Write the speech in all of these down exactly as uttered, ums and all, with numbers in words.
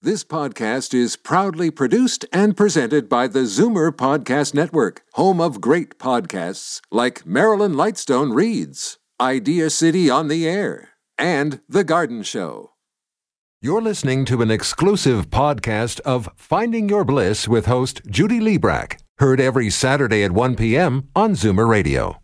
This podcast is proudly produced and presented by the Zoomer Podcast Network, home of great podcasts like Marilyn Lightstone Reads, Idea City on the Air, and The Garden Show. You're listening to an exclusive podcast of Finding Your Bliss with host Judy Liebrack, heard every Saturday at one p.m. on Zoomer Radio.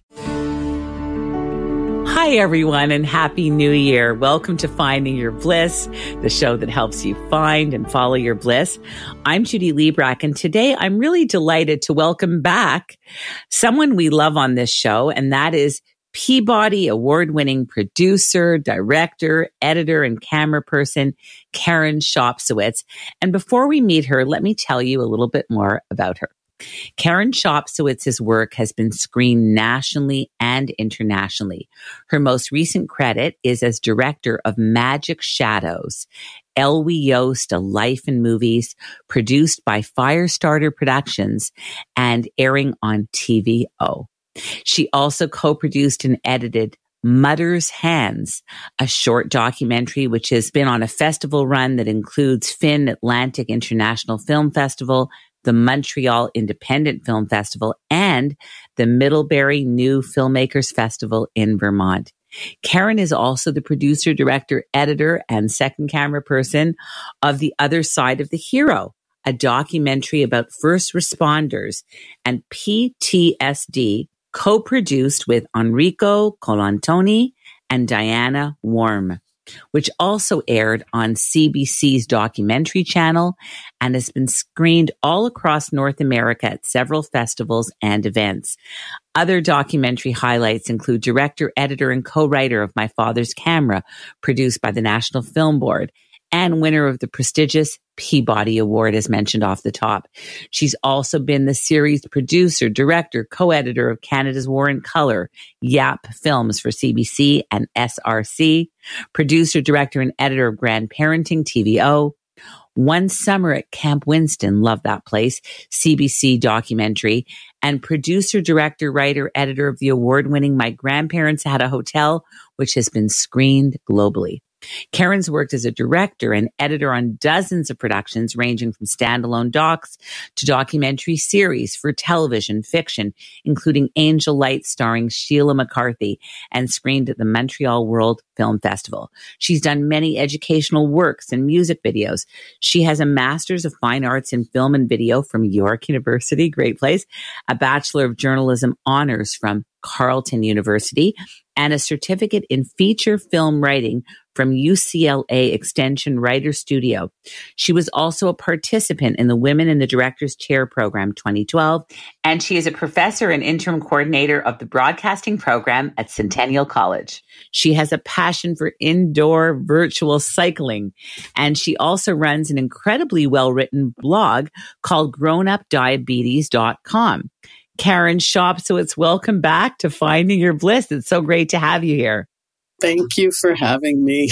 Hi, everyone, and Happy New Year. Welcome to Finding Your Bliss, the show that helps you find and follow your bliss. I'm Judy Liebrack, and today I'm really delighted to welcome back someone we love on this show, and that is Peabody Award-winning producer, director, editor, and camera person, Karen Shopsowitz. And before we meet her, let me tell you a little bit more about her. Karen Shopsowitz's work has been screened nationally and internationally. Her most recent credit is as director of Magic Shadows, Elwy Yost, A Life in Movies, produced by Firestarter Productions and airing on T V O. She also co-produced and edited Mother's Hands, a short documentary which has been on a festival run that includes Finn Atlantic International Film Festival, the Montreal Independent Film Festival, and the Middlebury New Filmmakers Festival in Vermont. Karen is also the producer, director, editor, and second camera person of The Other Side of the Hero, a documentary about first responders and P T S D, co-produced with Enrico Colantoni and Diana Worm, which also aired on C B C's documentary channel and has been screened all across North America at several festivals and events. Other documentary highlights include director, editor, and co-writer of My Father's Camera, produced by the National Film Board, and winner of the prestigious Peabody Award, as mentioned off the top. She's also been the series producer, director, co-editor of Canada's War in Color, Yap Films for C B C and S R C, producer, director, and editor of Grandparenting, T V O, One Summer at Camp Winston, love that place, C B C documentary, and producer, director, writer, editor of the award-winning My Grandparents Had a Hotel, which has been screened globally. Karen's worked as a director and editor on dozens of productions ranging from standalone docs to documentary series for television, fiction, including Angel Light starring Sheila McCarthy and screened at the Montreal World Film Festival. She's done many educational works and music videos. She has a Master's of Fine Arts in Film and Video from York University, great place, a Bachelor of Journalism honors from Carleton University, and a certificate in feature film writing from U C L A Extension Writer Studio. She was also a participant in the Women in the Director's Chair Program twenty twelve, and she is a professor and interim coordinator of the broadcasting program at Centennial College. She has a passion for indoor virtual cycling, and she also runs an incredibly well-written blog called grown up diabetes dot com. Karen Shopsowitz, welcome back to Finding Your Bliss. It's so great to have you here. Thank you for having me.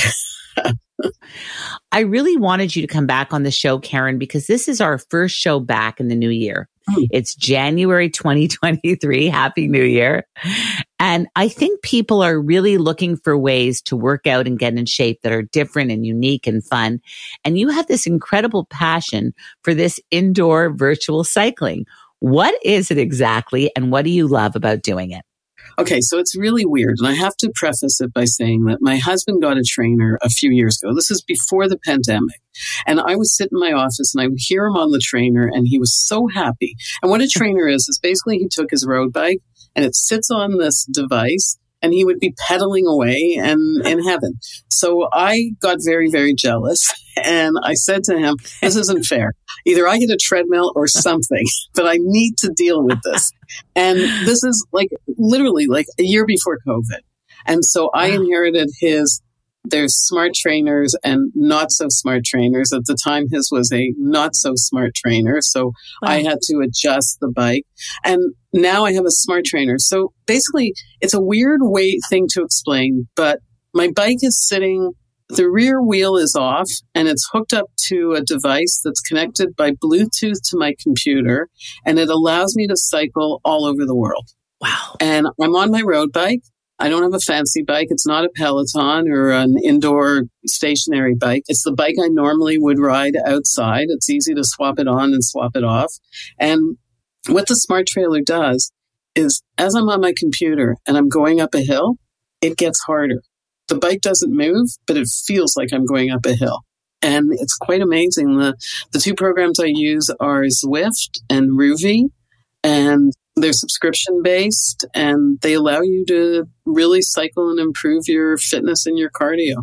I really wanted you to come back on the show, Karen, because this is our first show back in the new year. Mm. It's January twenty twenty-three. Happy New Year. And I think people are really looking for ways to work out and get in shape that are different and unique and fun. And you have this incredible passion for this indoor virtual cycling. What is it exactly, and what do you love about doing it? Okay, so it's really weird, and I have to preface it by saying that my husband got a trainer a few years ago. This is before the pandemic, and I would sit in my office, and I would hear him on the trainer, and he was so happy. And what a trainer is, is basically he took his road bike, and it sits on this device, and he would be pedaling away and in heaven. So I got very, very jealous. And I said to him, this isn't fair. Either I get a treadmill or something, but I need to deal with this. And this is like literally like a year before COVID. And so I inherited his, there's smart trainers and not so smart trainers. At the time, his was a not so smart trainer. So wow. I had to adjust the bike. And now I have a smart trainer. So basically, it's a weird way thing to explain, but my bike is sitting, the rear wheel is off, and it's hooked up to a device that's connected by Bluetooth to my computer, and it allows me to cycle all over the world. Wow. And I'm on my road bike. I don't have a fancy bike. It's not a Peloton or an indoor stationary bike. It's the bike I normally would ride outside. It's easy to swap it on and swap it off. And what the Smart Trailer does is as I'm on my computer and I'm going up a hill, it gets harder. The bike doesn't move, but it feels like I'm going up a hill. And it's quite amazing. The, the two programs I use are Zwift and Rouvy, and they're subscription-based, and they allow you to really cycle and improve your fitness and your cardio.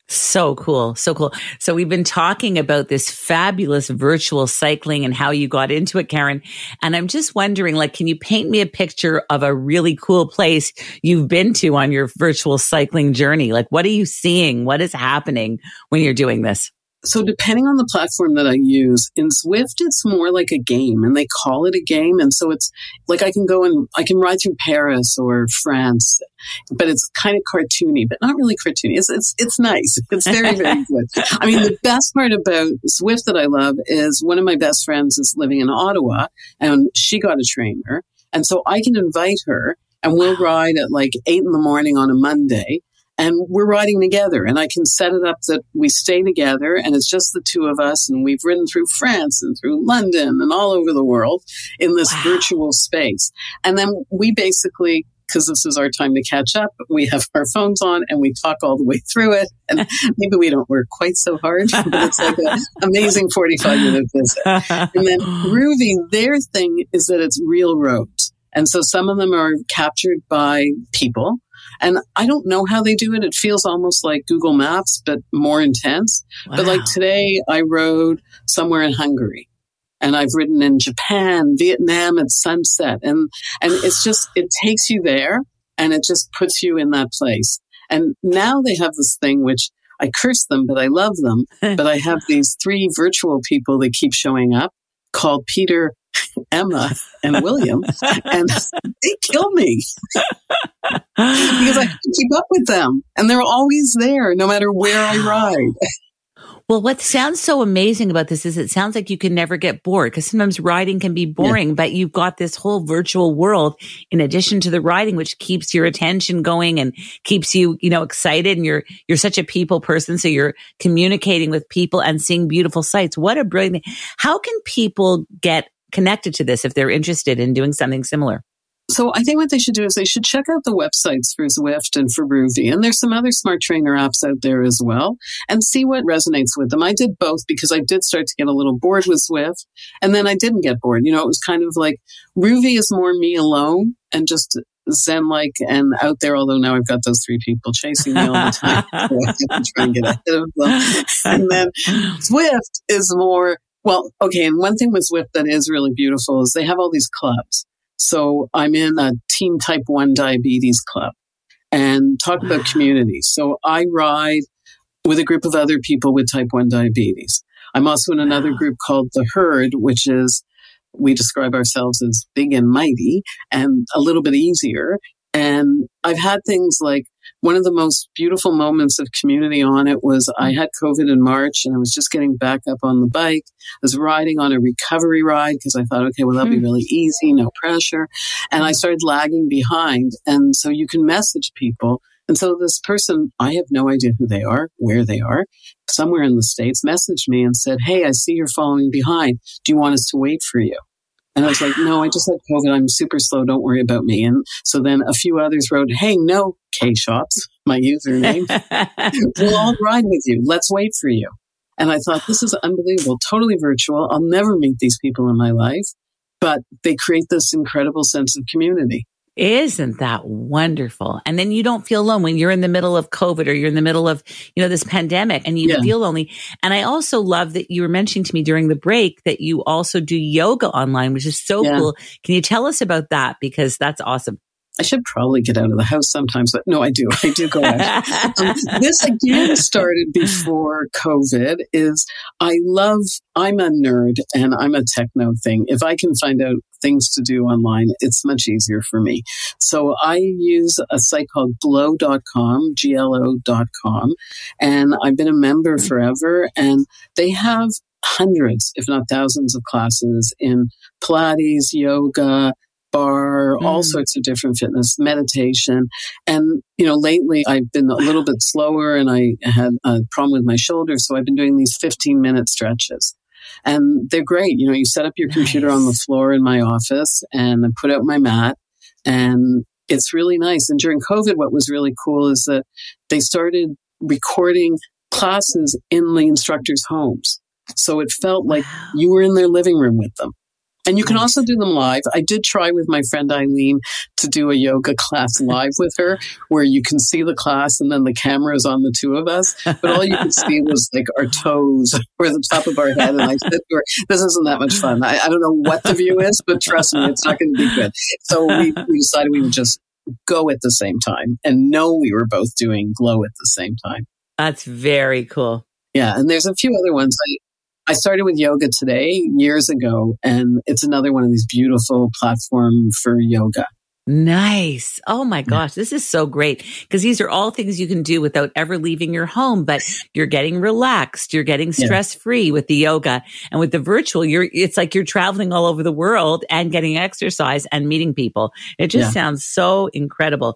So cool. So cool. So we've been talking about this fabulous virtual cycling and how you got into it, Karen. And I'm just wondering, like, can you paint me a picture of a really cool place you've been to on your virtual cycling journey? Like, what are you seeing? What is happening when you're doing this? So depending on the platform that I use, in Zwift, it's more like a game, and they call it a game. And so it's like I can go and I can ride through Paris or France, but it's kind of cartoony, but not really cartoony. It's it's it's nice. It's very, very good. I mean, the best part about Zwift that I love is one of my best friends is living in Ottawa, and she got a trainer. And so I can invite her, and we'll ride at like eight in the morning on a Monday. And we're riding together, and I can set it up that we stay together, and it's just the two of us, and we've ridden through France and through London and all over the world in this wow. virtual space. And then we basically, because this is our time to catch up, we have our phones on and we talk all the way through it. And maybe we don't work quite so hard, but it's like an amazing forty-five minute visit. And then Rouvy, their thing is that it's real roads. And so some of them are captured by people. And I don't know how they do it. It feels almost like Google Maps, but more intense. Wow. But like today, I rode somewhere in Hungary, and I've ridden in Japan, Vietnam at sunset. And, and it's just, it takes you there, and it just puts you in that place. And now they have this thing, which I curse them, but I love them. But I have these three virtual people that keep showing up called Peter, Emma, and William, and they kill me because I have to keep up with them, and they're always there no matter where I ride. Well, what sounds so amazing about this is it sounds like you can never get bored, because sometimes riding can be boring, yeah. but you've got this whole virtual world in addition to the riding, which keeps your attention going and keeps you, you know, excited. And you're, you're such a people person. So you're communicating with people and seeing beautiful sights. What a brilliant thing. How can people get connected to this if they're interested in doing something similar? So I think what they should do is they should check out the websites for Zwift and for Rouvy. And there's some other smart trainer apps out there as well, and see what resonates with them. I did both because I did start to get a little bored with Zwift, and then I didn't get bored. You know, it was kind of like Rouvy is more me alone and just zen-like and out there, although now I've got those three people chasing me all the time. So I have to try and get ahead of them. And then Zwift is more, well, okay, and one thing with Zwift that is really beautiful is they have all these clubs. So I'm in a Team Type one Diabetes Club, and talk about community. So I ride with a group of other people with Type one diabetes. I'm also in another group called The Herd, which is, we describe ourselves as big and mighty and a little bit easier. And I've had things like, one of the most beautiful moments of community on it was I had COVID in March, and I was just getting back up on the bike. I was riding on a recovery ride because I thought, okay, well, that'll be really easy, no pressure. And I started lagging behind. And so you can message people. And so this person, I have no idea who they are, where they are, somewhere in the States, messaged me and said, hey, I see you're following behind. Do you want us to wait for you? And I was like, no, I just had COVID. I'm super slow. Don't worry about me. And so then a few others wrote, hey, no, K-Shops, my username. We'll all ride with you. Let's wait for you. And I thought, this is unbelievable. Totally virtual. I'll never meet these people in my life. But they create this incredible sense of community. Isn't that wonderful? And then you don't feel alone when you're in the middle of COVID or you're in the middle of, you know, this pandemic, and you yeah. feel lonely. And I also love that you were mentioning to me during the break that you also do yoga online, which is so yeah. cool. Can you tell us about that? Because that's awesome. I should probably get out of the house sometimes, but no, I do. I do go out. um, this again started before COVID. Is I love, I'm a nerd and I'm a techno thing. If I can find out things to do online, it's much easier for me. So I use a site called glow dot com, G L O dot com, and I've been a member forever, and they have hundreds, if not thousands of classes in Pilates, yoga, bar, mm. all sorts of different fitness, meditation. And, you know, lately I've been a little bit slower and I had a problem with my shoulder. So I've been doing these fifteen minute stretches. And they're great. You know, you set up your nice. computer on the floor in my office and I put out my mat, and it's really nice. And during COVID, what was really cool is that they started recording classes in the instructors' homes. So it felt like wow. you were in their living room with them. And you can nice. also do them live. I did try with my friend Eileen to do a yoga class live with her, where you can see the class and then the camera is on the two of us. But all you could see was like our toes or the top of our head. And I said to her, this isn't that much fun. I, I don't know what the view is, but trust me, it's not going to be good. So we, we decided we would just go at the same time and know we were both doing glow at the same time. That's very cool. Yeah. And there's a few other ones. I, I started with yoga today years ago, and it's another one of these beautiful platforms for yoga. Nice. Oh my gosh, this is so great, because these are all things you can do without ever leaving your home, but you're getting relaxed, you're getting stress free yeah. with the yoga, and with the virtual, you're, it's like you're traveling all over the world and getting exercise and meeting people. It just yeah. sounds so incredible.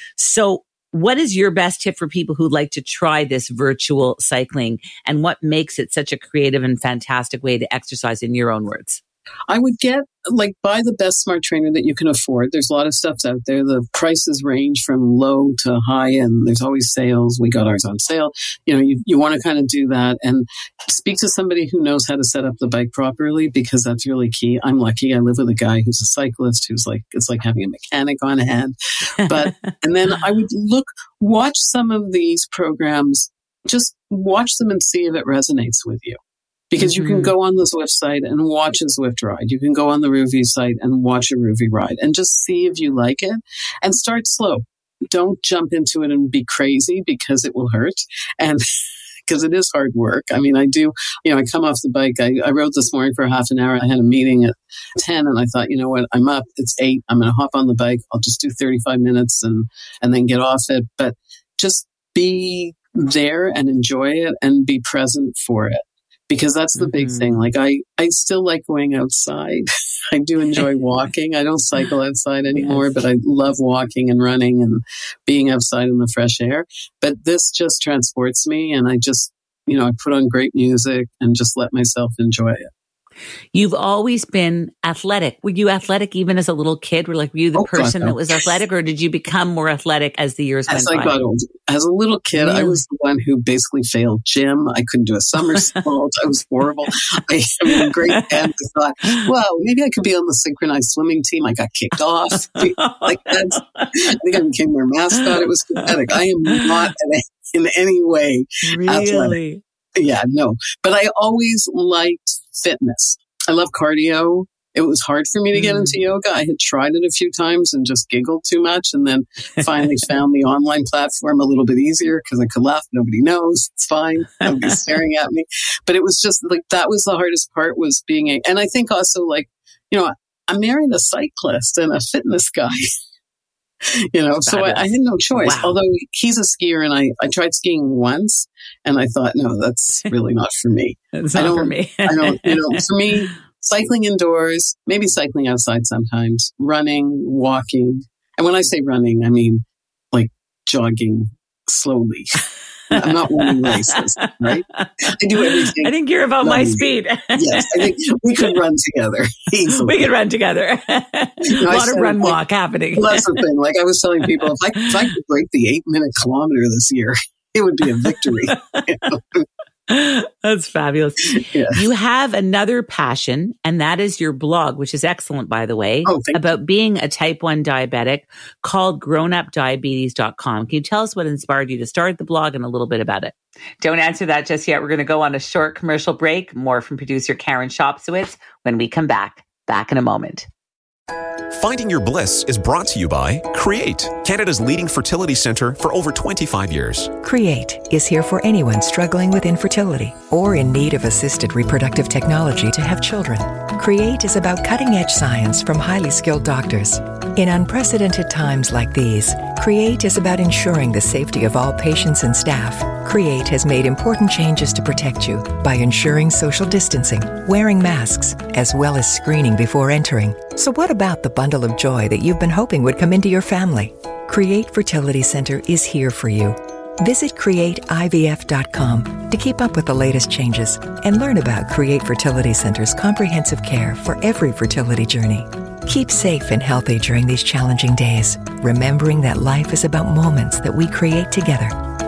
So what is your best tip for people who'd like to try this virtual cycling, and what makes it such a creative and fantastic way to exercise, in your own words? I would get, like, buy the best smart trainer that you can afford. There's a lot of stuff out there. The prices range from low to high, and there's always sales. We got ours on sale. You know, you, you want to kind of do that and speak to somebody who knows how to set up the bike properly, because that's really key. I'm lucky. I live with a guy who's a cyclist who's like, it's like having a mechanic on hand. But, and then I would look, watch some of these programs, just watch them and see if it resonates with you. Because you can go on the Zwift site and watch a Zwift ride. You can go on the Rouvy site and watch a Rouvy ride and just see if you like it, and start slow. Don't jump into it and be crazy, because it will hurt. And because it is hard work. I mean, I do, you know, I come off the bike. I, I rode this morning for half an hour. I had a meeting at ten, and I thought, you know what, I'm up. It's eight. I'm going to hop on the bike. I'll just do thirty-five minutes and, and then get off it. But just be there and enjoy it and be present for it. Because that's the big mm-hmm. thing. Like, I, I still like going outside. I do enjoy walking. I don't cycle outside anymore, yes. but I love walking and running and being outside in the fresh air. But this just transports me, and I just, you know, I put on great music and just let myself enjoy it. You've always been athletic. Were you athletic even as a little kid? Were like were you the oh, person God, no. that was athletic, or did you become more athletic as the years as went I by? Got old. As a little kid, really? I was the one who basically failed gym. I couldn't do a somersault. I was horrible. I, I mean, great and I thought, well, maybe I could be on the synchronized swimming team. I got kicked off. Like that's, I think I became their mascot. It was pathetic. I am not in any way really? athletic. Yeah, no. But I always liked fitness. I love cardio. It was hard for me to get into yoga. I had tried it a few times and just giggled too much, and then finally found the online platform a little bit easier because I could laugh. Nobody knows. It's fine. Nobody's staring at me. But it was just like, that was the hardest part, was being a, and I think also, like, you know, I married a cyclist and a fitness guy. You know, so I, I had no choice. Wow. Although he's a skier, and I, I tried skiing once, and I thought, no, that's really not for me. It's not for me. I don't, you know, for me, cycling indoors, maybe cycling outside sometimes, running, walking. And when I say running, I mean like jogging slowly. I'm not winning races, right? I do everything. I think you're about my speed. Yes, I think we could run together easily. We could run togetger. You know, a lot of run like, walk happening. Well, that's the thing. Like I was telling people, if I, if I could break the eight minute kilometer this year, it would be a victory. You know? That's fabulous. Yeah. You have another passion, and that is your blog, which is excellent, by the way, oh, about you. being a type one diabetic, called grown up diabetes dot com. Can you tell us what inspired you to start the blog and a little bit about it? Don't answer that just yet. We're going to go on a short commercial break. More from producer Karen Shopsowitz when we come back. Back in a moment. Finding Your Bliss is brought to you by Create, Canada's leading fertility centre for over twenty-five years. Create is here for anyone struggling with infertility or in need of assisted reproductive technology to have children. Create is about cutting-edge science from highly skilled doctors. In unprecedented times like these, Create is about ensuring the safety of all patients and staff. Create has made important changes to protect you by ensuring social distancing, wearing masks, as well as screening before entering. So what about the bundle of joy that you've been hoping would come into your family? Create Fertility Center is here for you. Visit create I V F dot com to keep up with the latest changes and learn about Create Fertility Center's comprehensive care for every fertility journey. Keep safe and healthy during these challenging days, remembering that life is about moments that we create together.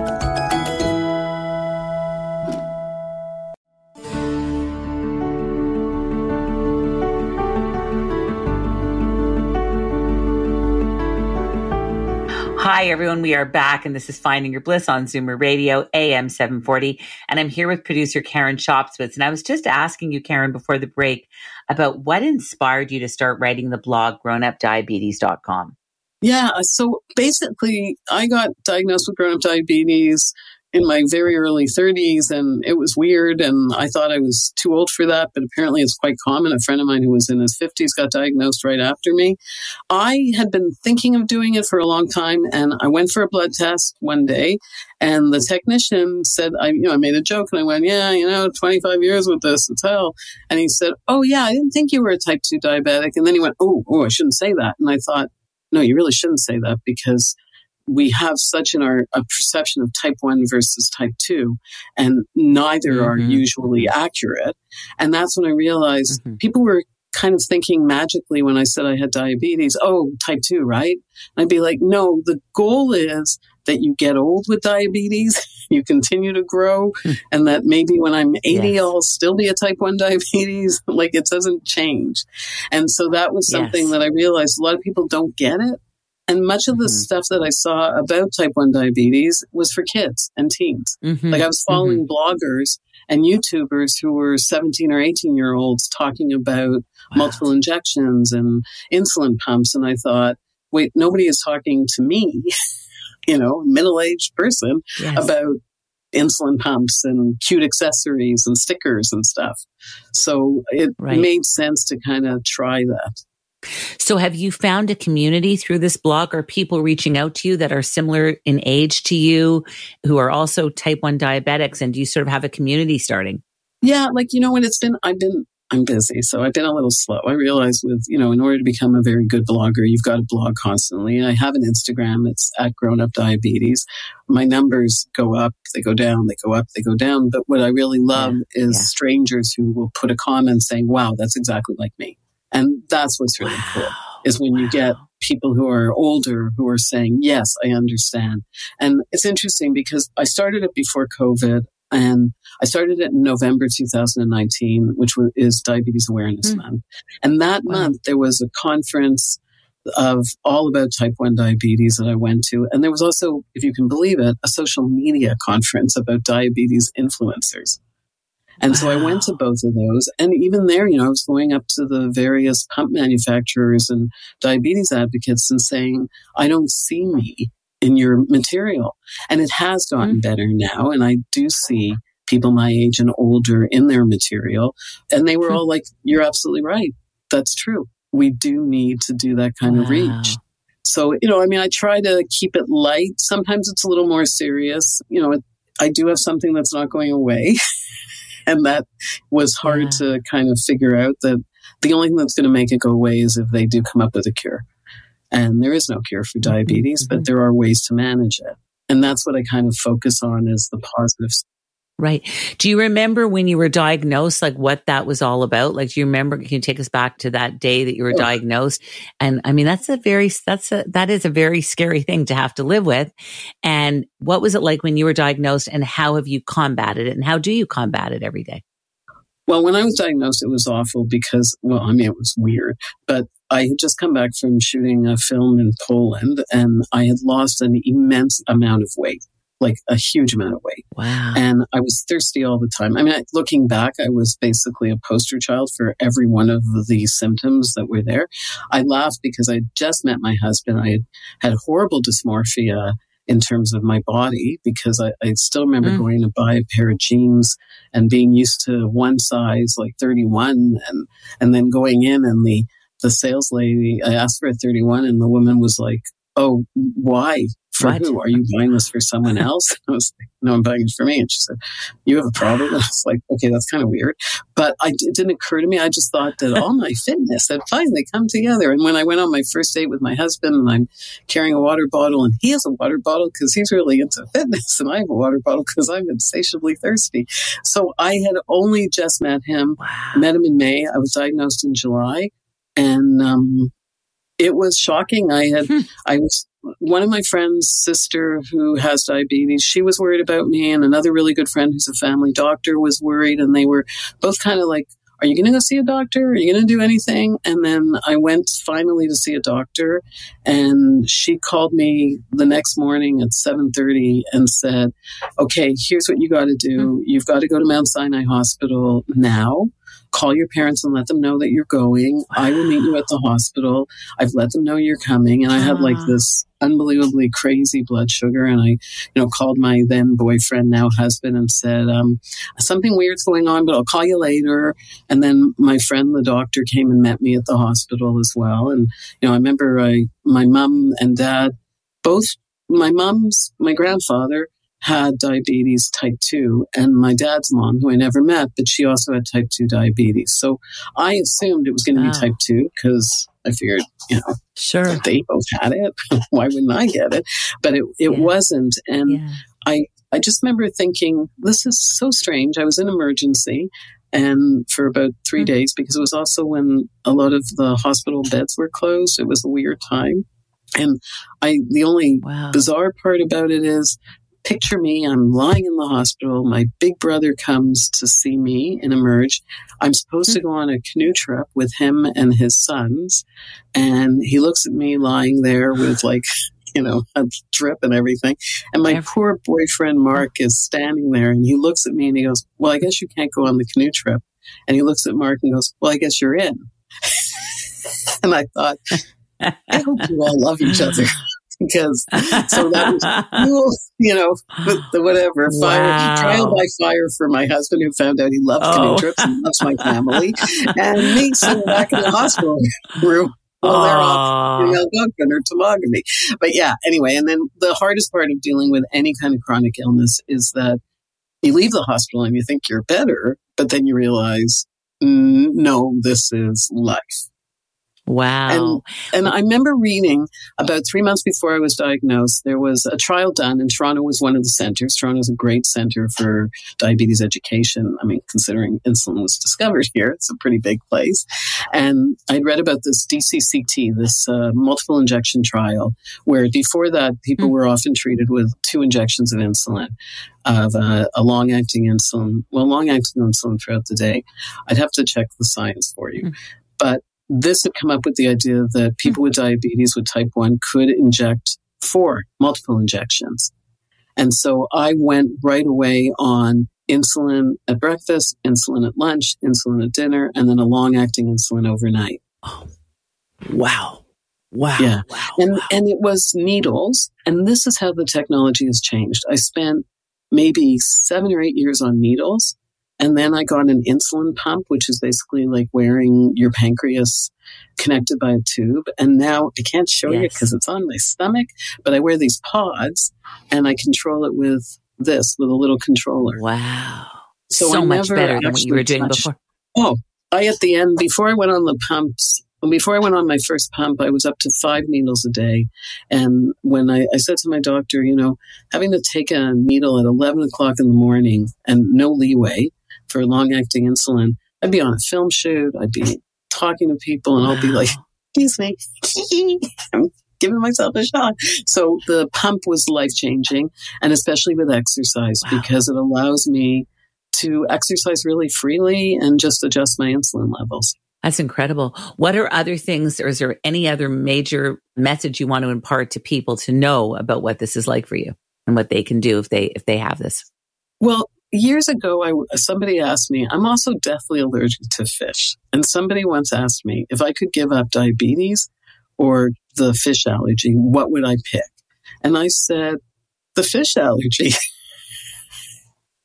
Hi, everyone. We are back, and this is Finding Your Bliss on Zoomer Radio, A M seven forty. And I'm here with producer Karen Shopswitz. And I was just asking you, Karen, before the break, about what inspired you to start writing the blog grown up diabetes dot com. Yeah, so basically, I got diagnosed with grown-up diabetes in my very early thirties, and it was weird, and I thought I was too old for that, but apparently it's quite common. A friend of mine who was in his fifties got diagnosed right after me. I had been thinking of doing it for a long time, and I went for a blood test one day, and the technician said, I, you know, I made a joke, and I went, yeah, you know, twenty-five years with this, it's hell. And he said, oh, yeah, I didn't think you were a type two diabetic. And then he went, oh, oh, I shouldn't say that. And I thought, no, you really shouldn't say that, because we have such an our, a perception of type one versus type two, and neither mm-hmm. are usually accurate. And that's when I realized mm-hmm. people were kind of thinking magically when I said I had diabetes, oh, type two, right? And I'd be like, no, the goal is that you get old with diabetes, you continue to grow, and that maybe when I'm eighty, yes. I'll still be a type one diabetes. Like, it doesn't change. And so that was something yes. that I realized a lot of people don't get it. And much of the mm-hmm. stuff that I saw about type one diabetes was for kids and teens. Mm-hmm. Like, I was following mm-hmm. bloggers and YouTubers who were seventeen or eighteen year olds talking about wow. multiple injections and insulin pumps. And I thought, wait, nobody is talking to me, you know, middle-aged person yes. about insulin pumps and cute accessories and stickers and stuff. So it right. made sense to kind of try that. So have you found a community through this blog? Are people reaching out to you that are similar in age to you, who are also type one diabetics? And do you sort of have a community starting? Yeah, like, you know, when it's been, I've been, I'm busy, so I've been a little slow. I realize with, you know, in order to become a very good blogger, you've got to blog constantly. I have an Instagram. It's at Grown Up Diabetes. My numbers go up, they go down, they go up, they go down. But what I really love yeah, is yeah. strangers who will put a comment saying, wow, that's exactly like me. And that's what's really wow. cool, is when wow. you get people who are older who are saying, yes, I understand. And it's interesting because I started it before COVID, and I started it in November two thousand nineteen, which is Diabetes Awareness mm. Month. And that wow. month, there was a conference of all about type one diabetes that I went to. And there was also, if you can believe it, a social media conference about diabetes influencers. And wow. so I went to both of those. And even there, you know, I was going up to the various pump manufacturers and diabetes advocates and saying, I don't see me in your material. And it has gotten mm-hmm. better now. And I do see people my age and older in their material. And they were all like, you're absolutely right. That's true. We do need to do that kind wow. of reach. So, you know, I mean, I try to keep it light. Sometimes it's a little more serious. You know, it, I do have something that's not going away. And that was hard yeah. to kind of figure out, that the only thing that's going to make it go away is if they do come up with a cure. And there is no cure for diabetes, mm-hmm. but there are ways to manage it. And that's what I kind of focus on, is the positives. Right. Do you remember when you were diagnosed, like what that was all about? Like, do you remember, can you take us back to that day that you were yeah. diagnosed? And I mean, that's a very, that's a, that is a very scary thing to have to live with. And what was it like when you were diagnosed, and how have you combated it, and how do you combat it every day? Well, when I was diagnosed, it was awful because, well, I mean, it was weird, but I had just come back from shooting a film in Poland, and I had lost an immense amount of weight. Like a huge amount of weight. Wow. And I was thirsty all the time. I mean, looking back, I was basically a poster child for every one of the symptoms that were there. I laughed because I just met my husband. I had had horrible dysmorphia in terms of my body, because I, I still remember mm. going to buy a pair of jeans and being used to one size, like thirty-one, and, and then going in and the the sales lady, I asked for a thirty-one and the woman was like, oh, why? For What? who? Are you buying this for someone else? I was like, no, I'm buying it for me. And she said, you have a problem? And I was like, okay, that's kind of weird. But I, it didn't occur to me. I just thought that all my fitness had finally come together. And when I went on my first date with my husband and I'm carrying a water bottle and he has a water bottle because he's really into fitness and I have a water bottle because I'm insatiably thirsty. So I had only just met him, Wow. met him in May. I was diagnosed in July. And um, it was shocking. I had, Hmm. I was, one of my friend's sister who has diabetes, she was worried about me, and another really good friend who's a family doctor was worried, and they were both kind of like, are you going to go see a doctor? Are you going to do anything? And then I went finally to see a doctor, and she called me the next morning at seven thirty and said, okay, here's what you got to do. You've got to go to Mount Sinai Hospital now. Call your parents and let them know that you're going. I will meet you at the hospital. I've let them know you're coming. And I had like this unbelievably crazy blood sugar. And I, you know, called my then boyfriend, now husband, and said, um, something weird's going on, but I'll call you later. And then my friend, the doctor, came and met me at the hospital as well. And, you know, I remember I, my mom and dad, both my mom's, my grandfather, had diabetes type two, and my dad's mom, who I never met, but she also had type two diabetes. So I assumed it was going to Wow. be type two because I figured, you know, Sure. they both had it. Why wouldn't I get it? But it, it Yeah. wasn't. And Yeah. I, I just remember thinking, this is so strange. I was in emergency and for about three Mm. days because it was also when a lot of the hospital beds were closed. It was a weird time. And I, the only Wow. bizarre part about it is, picture me, I'm lying in the hospital. My big brother comes to see me in Emerge. I'm supposed to go on a canoe trip with him and his sons. And he looks at me lying there with like, you know, a drip and everything. And my Every- poor boyfriend, Mark, is standing there and he looks at me and he goes, well, I guess you can't go on the canoe trip. And he looks at Mark and goes, well, I guess you're in. And I thought, I hope you all love each other. Because so that was cool, you know, with the whatever fire Wow. trial by fire for my husband who found out he loves Oh. canoe trips and loves my family, and me sitting back in the hospital room while they're all Aw. doing Algonquin or tomogamy. But yeah, anyway, and then the hardest part of dealing with any kind of chronic illness is that you leave the hospital and you think you're better, but then you realize, mm, no, this is life. Wow. And I remember reading about three months before I was diagnosed, there was a trial done, and Toronto was one of the centers. Toronto is a great center for diabetes education. I mean, considering insulin was discovered here, it's a pretty big place. And I'd read about this D C C T, this uh, multiple injection trial, where before that, people mm. were often treated with two injections of insulin, of uh, a long-acting insulin, well, long-acting insulin throughout the day. I'd have to check the science for you. Mm. But this had come up with the idea that people with diabetes with type one could inject four multiple injections. And so I went right away on insulin at breakfast, insulin at lunch, insulin at dinner, and then a long-acting insulin overnight. Oh, wow. Wow. Yeah. Wow. And, wow. and it was needles. And this is how the technology has changed. I spent maybe seven or eight years on needles. And then I got an insulin pump, which is basically like wearing your pancreas connected by a tube. And now I can't show yes. you because it's on my stomach, but I wear these pods and I control it with this, with a little controller. Wow. So, so I much never better than what you were doing touched, before. Oh, I, at the end, before I went on the pumps, before I went on my first pump, I was up to five needles a day. And when I, I said to my doctor, you know, having to take a needle at eleven o'clock in the morning and no leeway for long-acting insulin, I'd be on a film shoot, I'd be talking to people, and wow. I'll be like, excuse me, I'm giving myself a shot. So the pump was life-changing, and especially with exercise, wow. because it allows me to exercise really freely and just adjust my insulin levels. That's incredible. What are other things, or is there any other major message you want to impart to people to know about what this is like for you and what they can do if they if they have this? Well, years ago, I, somebody asked me, I'm also deathly allergic to fish. And somebody once asked me if I could give up diabetes or the fish allergy, what would I pick? And I said, the fish allergy.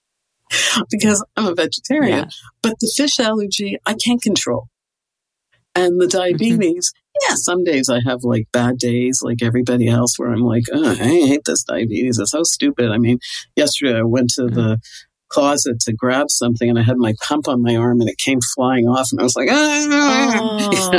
Because I'm a vegetarian. Yeah. But the fish allergy, I can't control. And the diabetes, mm-hmm. yeah, some days I have like bad days like everybody else where I'm like, oh, I hate this diabetes. It's so stupid. I mean, yesterday I went to mm-hmm. the closet to grab something and I had my pump on my arm and it came flying off and I was like, ah, oh. You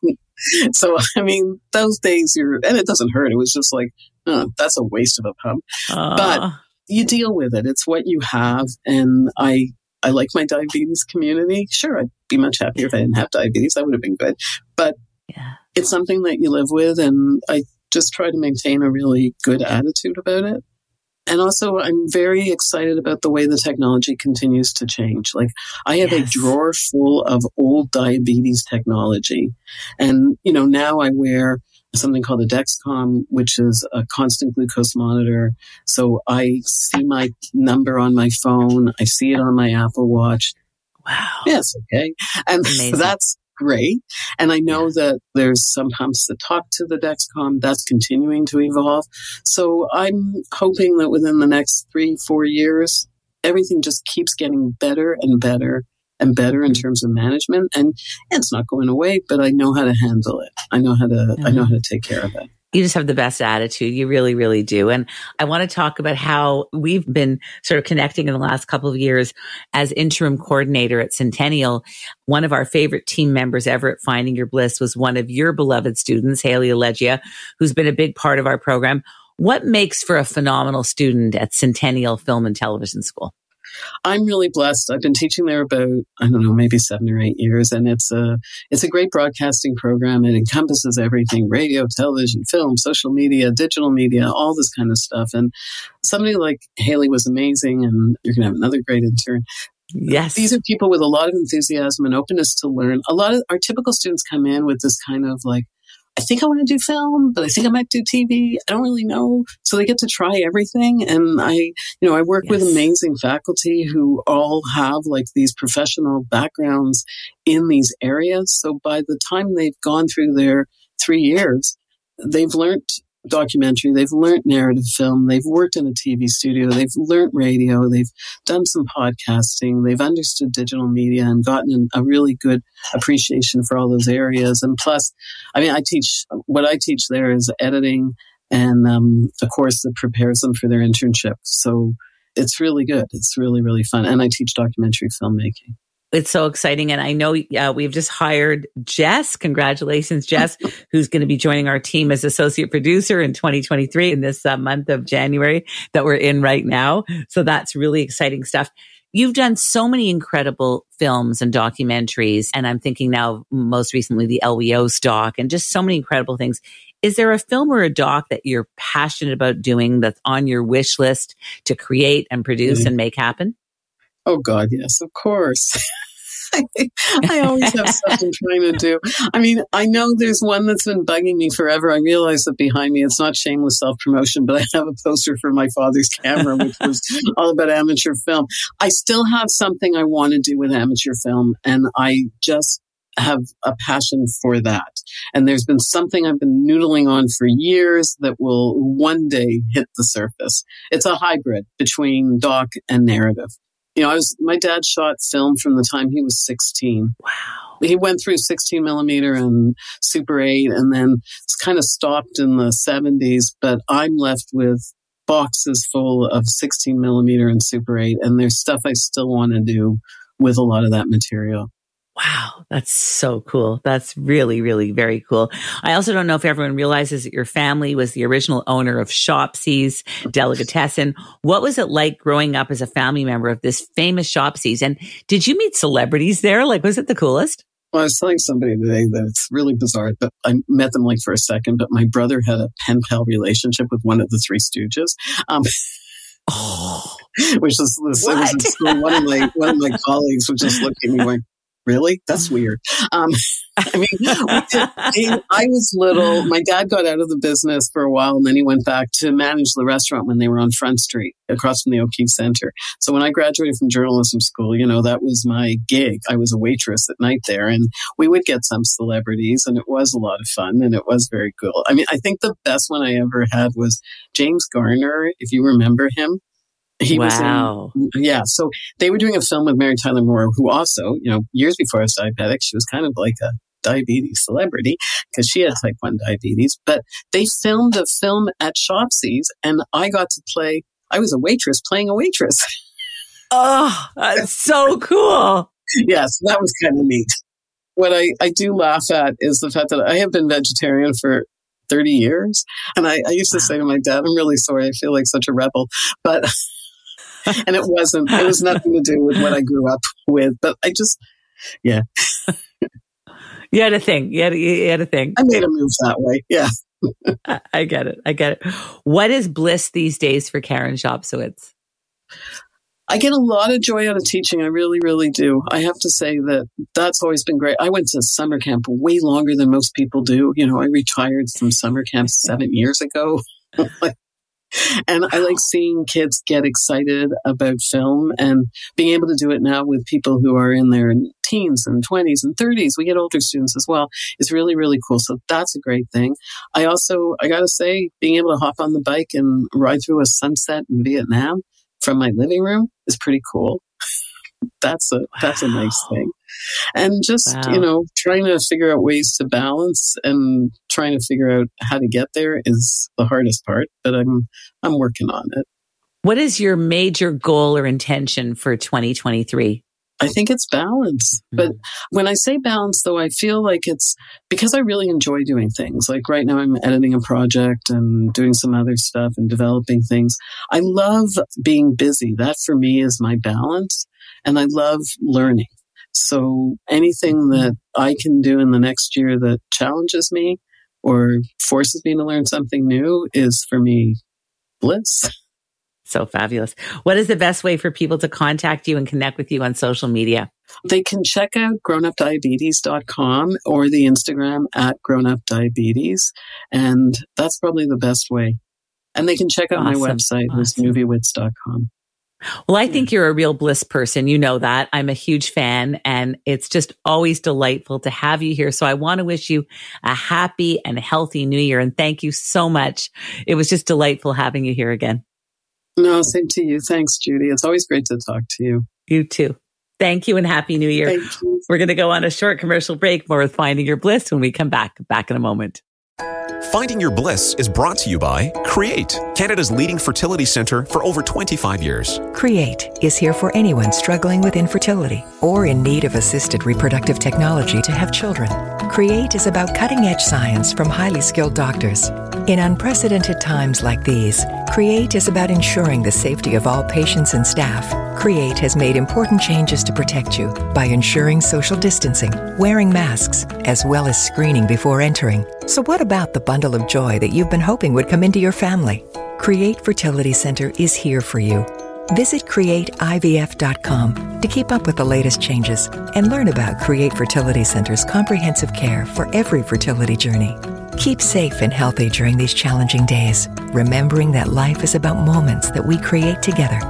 know? So, I mean, those days you're, and it doesn't hurt. It was just like, oh, that's a waste of a pump. Uh. But you deal with it. It's what you have. And I, I like my diabetes community. Sure, I'd be much happier if I didn't have diabetes. That would have been good. But yeah. It's something that you live with. And I just try to maintain a really good attitude about it. And also, I'm very excited about the way the technology continues to change. Like, I have yes. a drawer full of old diabetes technology. And, you know, now I wear something called a Dexcom, which is a constant glucose monitor. So I see my number on my phone. I see it on my Apple Watch. Wow. Yes, okay. And Amazing. That's great. And I know yeah. that there's some pumps that talk to the Dexcom. That's continuing to evolve. So I'm hoping that within the next three, four years, everything just keeps getting better and better and better in terms of management. And it's not going away, but I know how to handle it. I know how to, mm-hmm. I know how to take care of it. You just have the best attitude. You really, really do. And I want to talk about how we've been sort of connecting in the last couple of years as interim coordinator at Centennial. One of our favorite team members ever at Finding Your Bliss was one of your beloved students, Haley Alegia, who's been a big part of our program. What makes for a phenomenal student at Centennial Film and Television School? I'm really blessed. I've been teaching there about, I don't know, maybe seven or eight years. And it's a, it's a great broadcasting program. It encompasses everything: radio, television, film, social media, digital media, all this kind of stuff. And somebody like Haley was amazing. And you're going to have another great intern. Yes. These are people with a lot of enthusiasm and openness to learn. A lot of our typical students come in with this kind of like, I think I want to do film, but I think I might do T V. I don't really know. So they get to try everything. And I, you know, I work yes. with amazing faculty who all have like these professional backgrounds in these areas. So by the time they've gone through their three years, they've learned documentary, they've learned narrative film, they've worked in a T V studio, they've learned radio, they've done some podcasting, they've understood digital media and gotten a really good appreciation for all those areas. And plus, I mean, I teach, what I teach there is editing and um, a course that prepares them for their internship. So it's really good. It's really, really fun. And I teach documentary filmmaking. It's so exciting. And I know uh, we've just hired Jess. Congratulations, Jess, who's going to be joining our team as associate producer in twenty twenty-three in this uh, month of January that we're in right now. So that's really exciting stuff. You've done so many incredible films and documentaries. And I'm thinking now most recently the L W O doc and just so many incredible things. Is there a film or a doc that you're passionate about doing that's on your wish list to create and produce mm-hmm. and make happen? Oh, God, yes, of course. I, I always have stuff I'm trying to do. I mean, I know there's one that's been bugging me forever. I realize that behind me, it's not shameless self-promotion, but I have a poster for my father's camera, which was all about amateur film. I still have something I want to do with amateur film, and I just have a passion for that. And there's been something I've been noodling on for years that will one day hit the surface. It's a hybrid between doc and narrative. You know, I was, my dad shot film from the time he was sixteen. Wow. He went through sixteen millimeter and Super eight and then it's kind of stopped in the seventies, but I'm left with boxes full of sixteen millimeter and Super eight, and there's stuff I still want to do with a lot of that material. Wow, that's so cool. That's really, really very cool. I also don't know if everyone realizes that your family was the original owner of Shopsies Delicatessen. What was it like growing up as a family member of this famous Shopsies? And did you meet celebrities there? Like, was it the coolest? Well, I was telling somebody today that it's really bizarre, but I met them like for a second, but my brother had a pen pal relationship with one of the Three Stooges. Um, oh, which is, this, it was in school. One of my, one of my colleagues was just looking at me going, really? That's weird. Um, I mean, we did, I was little. My dad got out of the business for a while, and then he went back to manage the restaurant when they were on Front Street, across from the O'Keefe Center. So when I graduated from journalism school, you know, that was my gig. I was a waitress at night there, and we would get some celebrities, and it was a lot of fun, and it was very cool. I mean, I think the best one I ever had was James Garner, if you remember him. He wow. was in, yeah. So they were doing a film with Mary Tyler Moore, who also, you know, years before I was diabetic, she was kind of like a diabetes celebrity because she had type one diabetes. But they filmed a film at Shopsies, and I got to play, I was a waitress playing a waitress. Oh, that's so cool. Yes, that was kind of neat. What I, I do laugh at is the fact that I have been vegetarian for thirty years. And I, I used to say to my dad, I'm really sorry, I feel like such a rebel. But, and it wasn't, it was nothing to do with what I grew up with. But I just, yeah. You had a thing. You had, you had a thing. I made a move that way. Yeah. I, I get it. I get it. What is bliss these days for Karen Shopsowitz? I get a lot of joy out of teaching. I really, really do. I have to say that that's always been great. I went to summer camp way longer than most people do. You know, I retired from summer camp seven years ago. And I like seeing kids get excited about film and being able to do it now with people who are in their teens and twenties and thirties. We get older students as well. It's really, really cool. So that's a great thing. I also, I got to say, being able to hop on the bike and ride through a sunset in Vietnam from my living room is pretty cool. That's a, that's a nice thing. And just, wow. you know, trying to figure out ways to balance and trying to figure out how to get there is the hardest part, but I'm, I'm working on it. What is your major goal or intention for twenty twenty-three? I think it's balance. Mm-hmm. But when I say balance, though, I feel like it's because I really enjoy doing things. Like right now I'm editing a project and doing some other stuff and developing things. I love being busy. That for me is my balance. And I love learning. So anything that I can do in the next year that challenges me or forces me to learn something new is for me bliss. So fabulous. What is the best way for people to contact you and connect with you on social media? They can check out grown up diabetes dot com or the Instagram at grownupdiabetes. And that's probably the best way. And they can check out awesome. my website, awesome. who's movie wits dot com. Well, I think you're a real bliss person. You know that. I'm a huge fan, and it's just always delightful to have you here. So I want to wish you a happy and healthy new year. And thank you so much. It was just delightful having you here again. No, same to you. Thanks, Judy. It's always great to talk to you. You too. Thank you and happy new year. Thank you. We're going to go on a short commercial break. More with Finding Your Bliss when we come back. Back in a moment. Finding Your Bliss is brought to you by Create, Canada's leading fertility centre for over twenty-five years. Create is here for anyone struggling with infertility or in need of assisted reproductive technology to have children. Create is about cutting-edge science from highly skilled doctors. In unprecedented times like these, Create is about ensuring the safety of all patients and staff. Create has made important changes to protect you by ensuring social distancing, wearing masks, as well as screening before entering. So what about the bundle of joy that you've been hoping would come into your family? Create Fertility Center is here for you. Visit create I V F dot com to keep up with the latest changes and learn about Create Fertility Center's comprehensive care for every fertility journey. Keep safe and healthy during these challenging days, remembering that life is about moments that we create together.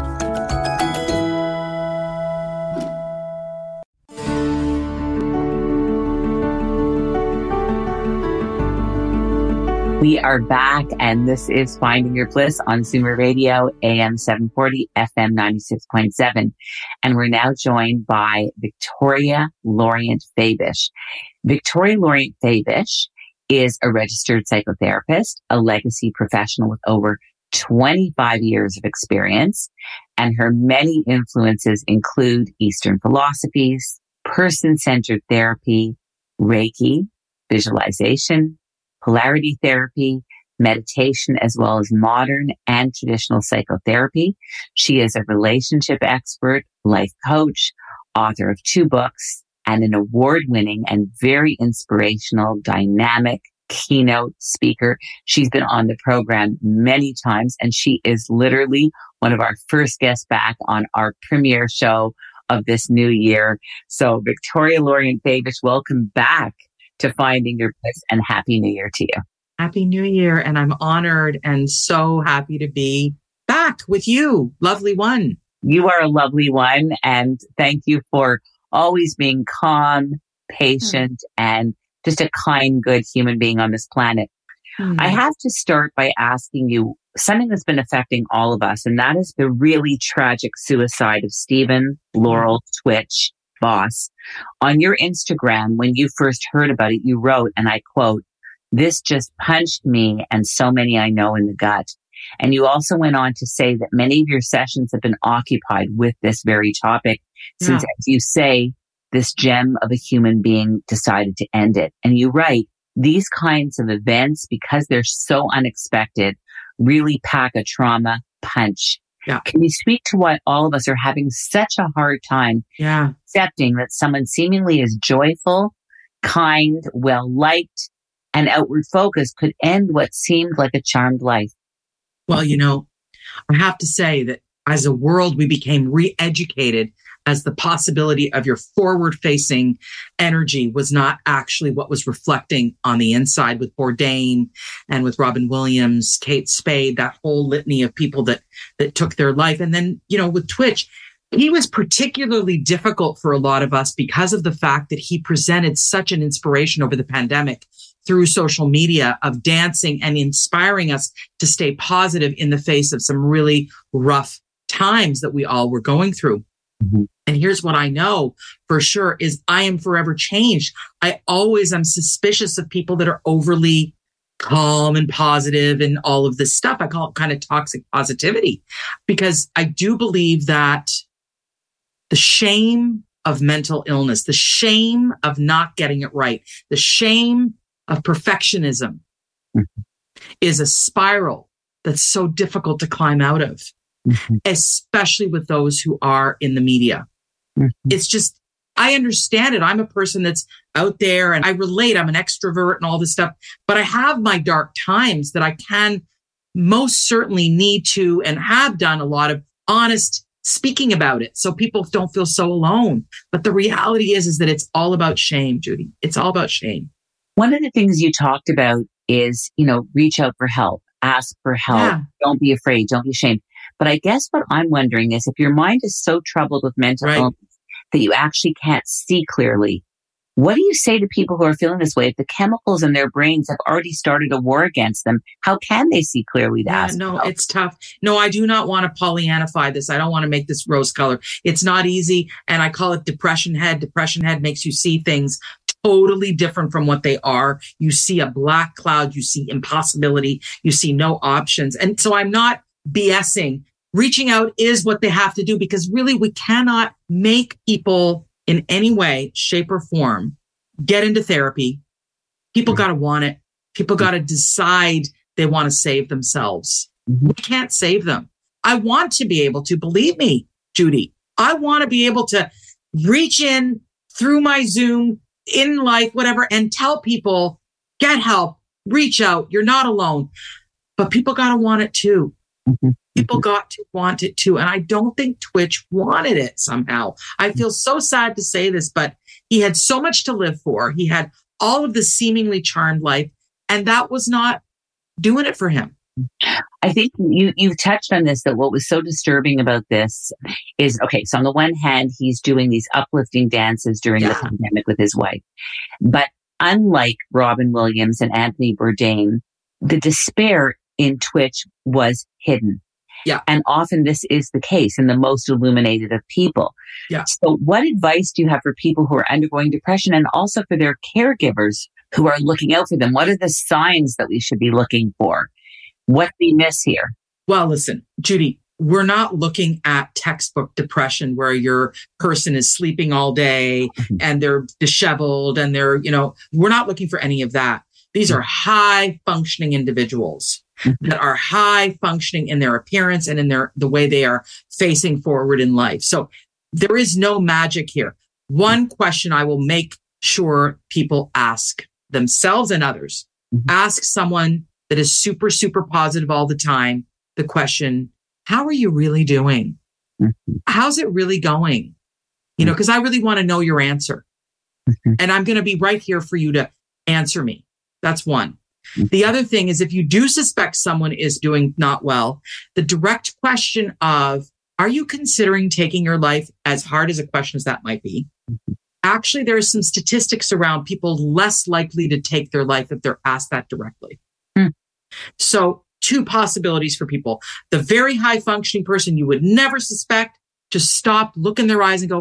We are back, and this is Finding Your Bliss on Zoomer Radio, A M seven forty, F M ninety-six point seven. And we're now joined by Victoria Lorient-Fabish. Victoria Lorient-Fabish is a registered psychotherapist, a legacy professional with over twenty-five years of experience, and her many influences include Eastern philosophies, person-centered therapy, Reiki, visualization, polarity therapy, meditation, as well as modern and traditional psychotherapy. She is a relationship expert, life coach, author of two books, and an award-winning and very inspirational, dynamic keynote speaker. She's been on the program many times, and she is literally one of our first guests back on our premiere show of this new year. So Victoria Lorient-Fabish, welcome back to Finding Your Bliss, and Happy New Year to you. Happy New Year. And I'm honored and so happy to be back with you. Lovely one. You are a lovely one. And thank you for always being calm, patient, mm. and just a kind, good human being on this planet. Mm. I have to start by asking you something that's been affecting all of us, and that is the really tragic suicide of Stephen Laurel Twitch boss. On your Instagram, when you first heard about it, you wrote, and I quote, "This just punched me and so many I know in the gut." And you also went on to say that many of your sessions have been occupied with this very topic since, Yeah. as you say, this gem of a human being decided to end it. And you write, these kinds of events, because they're so unexpected, really pack a trauma punch. Yeah. Can you speak to what all of us are having such a hard time Yeah. accepting that someone seemingly is joyful, kind, well-liked, and outward focused could end what seemed like a charmed life? Well, you know, I have to say that as a world, we became re-educated as the possibility of your forward-facing energy was not actually what was reflecting on the inside with Bourdain and with Robin Williams, Kate Spade, that whole litany of people that that took their life. And then, you know, with Twitch, he was particularly difficult for a lot of us because of the fact that he presented such an inspiration over the pandemic through social media of dancing and inspiring us to stay positive in the face of some really rough times that we all were going through. Mm-hmm. And here's what I know for sure is I am forever changed. I always am suspicious of people that are overly calm and positive and all of this stuff. I call it kind of toxic positivity because I do believe that the shame of mental illness, the shame of not getting it right, the shame of perfectionism mm-hmm. is a spiral that's so difficult to climb out of, mm-hmm. especially with those who are in the media. Mm-hmm. It's just, I understand it. I'm a person that's out there and I relate. I'm an extrovert and all this stuff, but I have my dark times that I can most certainly need to and have done a lot of honest speaking about it so people don't feel so alone. But the reality is, is that it's all about shame, Judy. It's all about shame. One of the things you talked about is, you know, reach out for help, ask for help. Yeah. Don't be afraid. Don't be ashamed. But I guess what I'm wondering is if your mind is so troubled with mental Right. illness that you actually can't see clearly, what do you say to people who are feeling this way? If the chemicals in their brains have already started a war against them, how can they see clearly to Yeah, ask no, for help? it's tough. No, I do not want to Pollyanify this. I don't want to make this rose color. It's not easy. And I call it depression head. Depression head makes you see things totally different from what they are. You see a black cloud. You see impossibility. You see no options. And so I'm not BSing. Reaching out is what they have to do because really we cannot make people in any way, shape or form get into therapy. People got to want it. People got to decide they want to save themselves. Mm-hmm. We can't save them. I want to be able to, believe me, Judy, I want to be able to reach in through my Zoom in life, whatever, and tell people, get help, reach out. You're not alone. But people got to want it too. Mm-hmm. People got to want it too. And I don't think Twitch wanted it somehow. I feel so sad to say this, but he had so much to live for. He had all of this seemingly charmed life, and that was not doing it for him. I think you, you've touched on this, that what was so disturbing about this is, okay, so on the one hand, he's doing these uplifting dances during Yeah. the pandemic with his wife. But unlike Robin Williams and Anthony Bourdain, the despair in Twitch was hidden. Yeah. And often this is the case in the most illuminated of people. Yeah. So what advice do you have for people who are undergoing depression and also for their caregivers who are looking out for them? What are the signs that we should be looking for? What do we miss here? Well, listen, Judy, we're not looking at textbook depression where your person is sleeping all day and they're disheveled and they're, you know, we're not looking for any of that. These are high functioning individuals that are high functioning in their appearance and in their, the way they are facing forward in life. So there is no magic here. One question I will make sure people ask themselves and others, ask someone that is super, super positive all the time, the question, how are you really doing? Mm-hmm. How's it really going? You know, because I really want to know your answer. Mm-hmm. And I'm going to be right here for you to answer me. That's one. Mm-hmm. The other thing is if you do suspect someone is doing not well, the direct question of, are you considering taking your life, as hard as a question as that might be? Mm-hmm. Actually, there are some statistics around people less likely to take their life if they're asked that directly. Mm. So two possibilities for people. The very high functioning person you would never suspect, just stop, look in their eyes and go,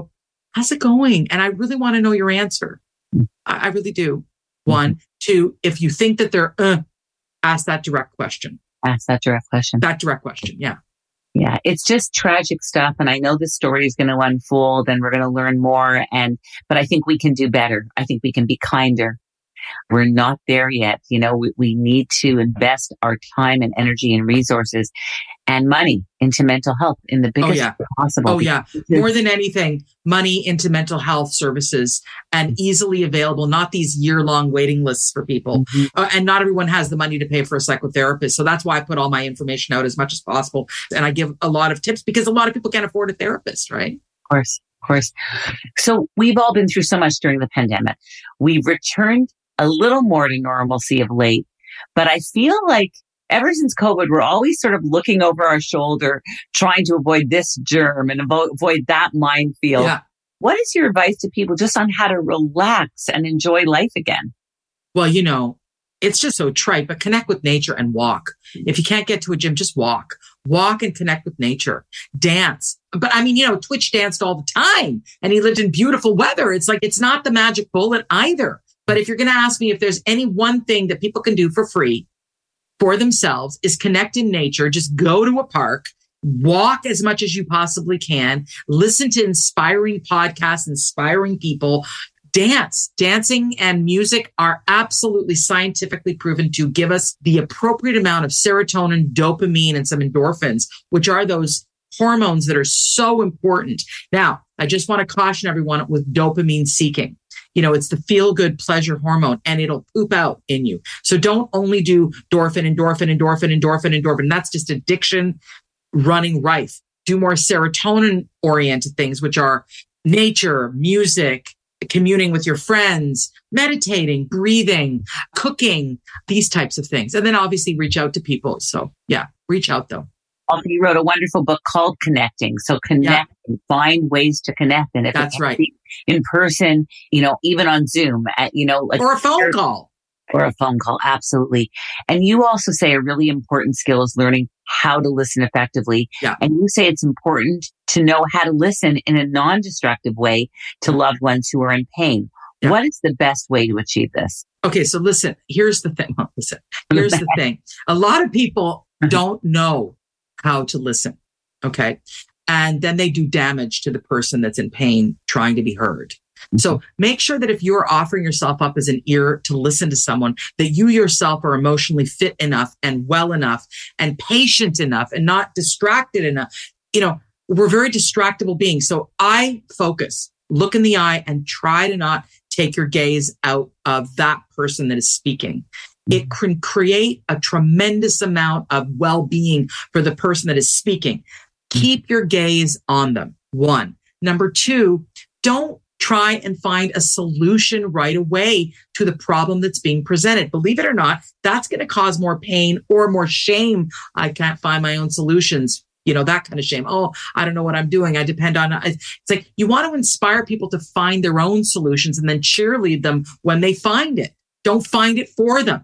how's it going? And I really want to know your answer. I, I really do. One, mm-hmm. Two, if you think that they're, uh, ask that direct question. Ask that direct question. That direct question. Yeah. Yeah. It's just tragic stuff. And I know this story is going to unfold and we're going to learn more. And, but I think we can do better. I think we can be kinder. We're not there yet. You know, we, we need to invest our time and energy and resources and money into mental health in the biggest oh, yeah. way possible. Oh, yeah. More than anything, money into mental health services and easily available, not these year-long waiting lists for people. Mm-hmm. Uh, and not everyone has the money to pay for a psychotherapist. So that's why I put all my information out as much as possible. And I give a lot of tips because a lot of people can't afford a therapist, right? Of course, of course. So we've all been through so much during the pandemic. We've returned a little more to normalcy of late, but I feel like ever since COVID, we're always sort of looking over our shoulder, trying to avoid this germ and avo- avoid that minefield. Yeah. What is your advice to people just on how to relax and enjoy life again? Well, you know, it's just so trite, but connect with nature and walk. If you can't get to a gym, just walk. Walk and connect with nature. Dance. But I mean, you know, Twitch danced all the time and he lived in beautiful weather. It's like, it's not the magic bullet either. But if you're going to ask me if there's any one thing that people can do for free for themselves is connect in nature, just go to a park, walk as much as you possibly can, listen to inspiring podcasts, inspiring people, dance. Dancing and music are absolutely scientifically proven to give us the appropriate amount of serotonin, dopamine, and some endorphins, which are those hormones that are so important. Now, I just want to caution everyone with dopamine seeking. You know, it's the feel-good pleasure hormone and it'll poop out in you. So don't only do endorphin, endorphin, endorphin, endorphin, endorphin. That's just addiction running rife. Do more serotonin-oriented things, which are nature, music, communing with your friends, meditating, breathing, cooking, these types of things. And then obviously reach out to people. So yeah, reach out though. Also, you wrote a wonderful book called Connecting. So connect yeah. and find ways to connect. And if that's right. In person, you know, even on Zoom, at, you know, like or a phone call. Or a phone call. Absolutely. And you also say a really important skill is learning how to listen effectively. Yeah. And you say it's important to know how to listen in a non-destructive way to loved ones who are in pain. Yeah. What is the best way to achieve this? Okay. So listen, here's the thing. Well, listen, here's the thing. A lot of people don't know how to listen. Okay. And then they do damage to the person that's in pain trying to be heard. So make sure that if you're offering yourself up as an ear to listen to someone, that you yourself are emotionally fit enough and well enough and patient enough and not distracted enough. You know, we're very distractible beings. So I focus, look in the eye and try to not take your gaze out of that person that is speaking. It can create a tremendous amount of well-being for the person that is speaking. Keep your gaze on them. One. Number two, don't try and find a solution right away to the problem that's being presented. Believe it or not, that's going to cause more pain or more shame. I can't find my own solutions. You know, that kind of shame. Oh, I don't know what I'm doing. I depend on, it's like you want to inspire people to find their own solutions and then cheerlead them when they find it. Don't find it for them.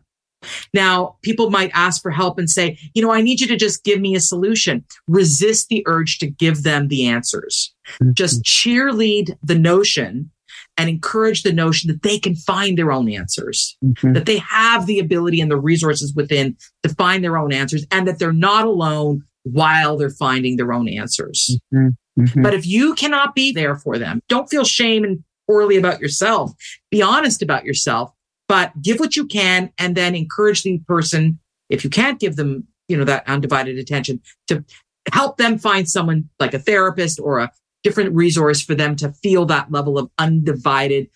Now, people might ask for help and say, you know, I need you to just give me a solution. Resist the urge to give them the answers. Mm-hmm. Just cheerlead the notion and encourage the notion that they can find their own answers, mm-hmm. that they have the ability and the resources within to find their own answers and that they're not alone while they're finding their own answers. Mm-hmm. Mm-hmm. But if you cannot be there for them, don't feel shame and poorly about yourself. Be honest about yourself. But give what you can and then encourage the person, if you can't give them, you know, that undivided attention, to help them find someone like a therapist or a different resource for them to feel that level of undivided